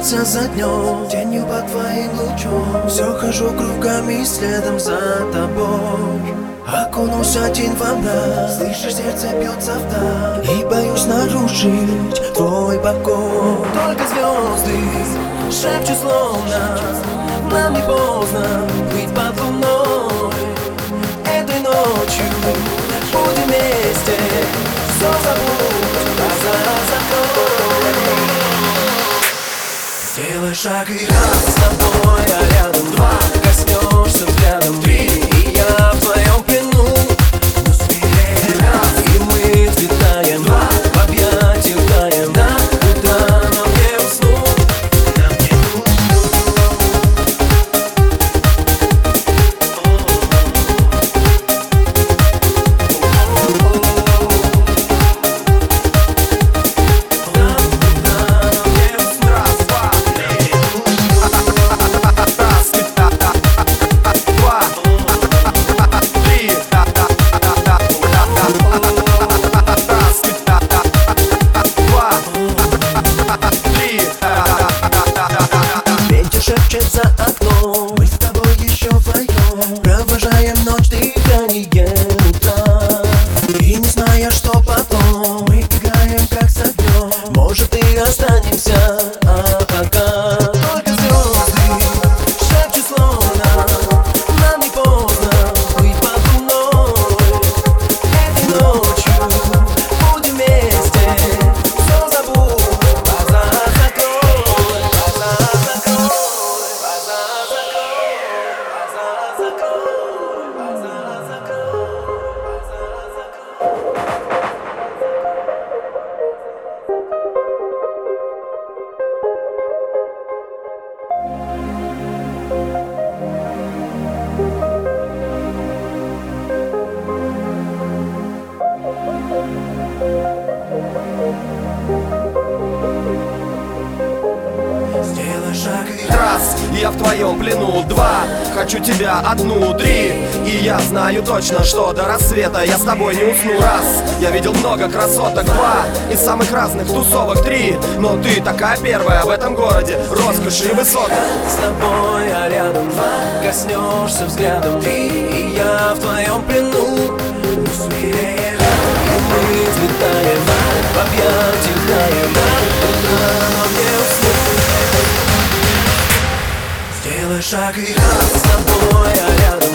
меняется за днем, тенью под твоим лучом. Все хожу кругами следом за тобой. Окунусь один во мрак, слышишь, сердце бьется вдаль, и боюсь нарушить твой покой. Только звезды шепчут словно нам не поздно быть под луной. Этой ночью будем вместе, все забудь, глаза закрой. Сделай шаг и раз с тобой, а рядом два. Коснешься взглядом три, и я в твоем плену. Но смелее раз, и мы взлетаем два. В объятиях таем до утра, нам не уснуть, нам не за окном, мы с тобой еще вдвоем провожаем ночь дыханием утра. И не зная, что потом, мы играем как с огнем. Может, и останемся, а пока только звезды шепчут словно нам не поздно быть под луной. Этой ночью будем вместе, все забудь, глаза закрой, глаза закрой. Сделай шаг и раз, я в твоем плену. Два, хочу тебя одну. Три, и я знаю точно, что до рассвета я с тобой не усну. Раз, я видел много красоток. Два, из самых разных тусовок. Три, но ты такая первая в этом городе, роскошь и высота. с тобой, а рядом два. Коснешься взглядом три, и я в твоем плену. Ну смелее раз, и мы взлетаем в объятиях таем до утра, нам не уснуть. Сделай шаг и раз с тобой, а рядом